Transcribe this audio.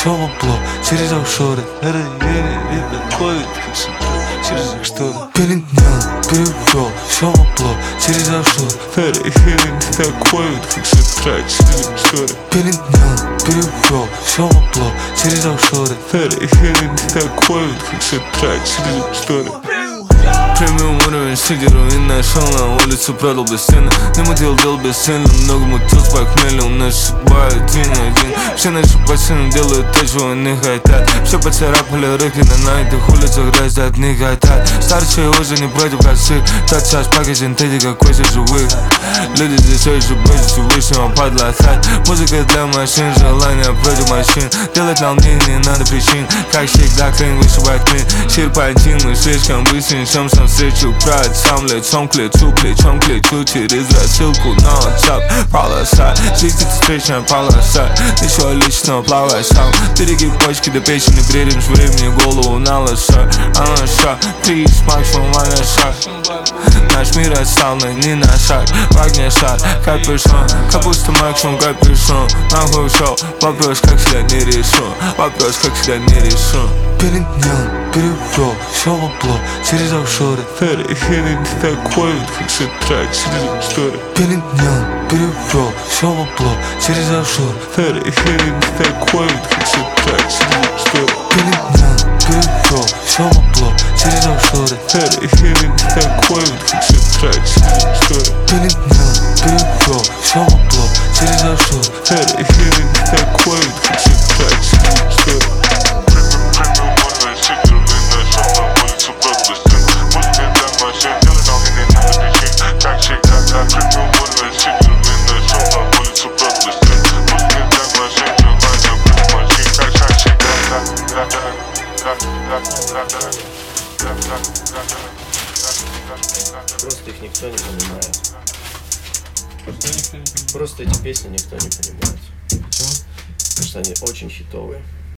все вопло, через офшоры. Такой, через их шторы. Перед днем перевел, все вопло, через офшоры. Такой, как сестра, через их шторы. Перед днем перевел, все вопло, через офшоры. Такой, как сестра, через их шторы. Премиум уровень, героин нашел на улицу, продал без цены. Не мутил, дел бесцельно, много мутил с похмелья. У нас судьба один. Все наши пацаны делают то, чего они хотят. Все поцарапали руки на этих улицах, раздать не хотят. Старшие уже не против косых, тот час пока синтетика косит живых. Люди здесь очень боятся Всевышнего подлатать. Музыка для машин, желание против машин. Делать нам не надо причин, как всегда клин вышибает клин. Серпантин, мы слишком быстро несем сам встречу. Брать сам лицом к лицу, плечом к плечу. Через рассылку на WhatsApp полоса, жизнь это встречная полоса. Ничего личного, плавай сам. Береги почки до печени, бредим с времени голову на лоса. Приз, максимум анаша. Наш мир отсталый, не на шаг. В огне шар, капюшон. Капуста максимум, капюшон. Нахуй шоу, вопрос как всегда не решен. Вопрос как всегда не решен. Перед днем перевел, все вопло, через офшоры. Такой, как сестра, через их шторы. Перед днем перевел, все вопло, через офшоры. Такой, как сестра, через их шторы. Перед днем перевел, все вопло, через офшоры. Такой, как сестра, через их шторы. Перед днем перевел, все вопло, через офшоры. Такой, как сестра, через их шторы. Просто их никто не понимает. Просто эти песни никто не понимает. Потому что они очень хитовые.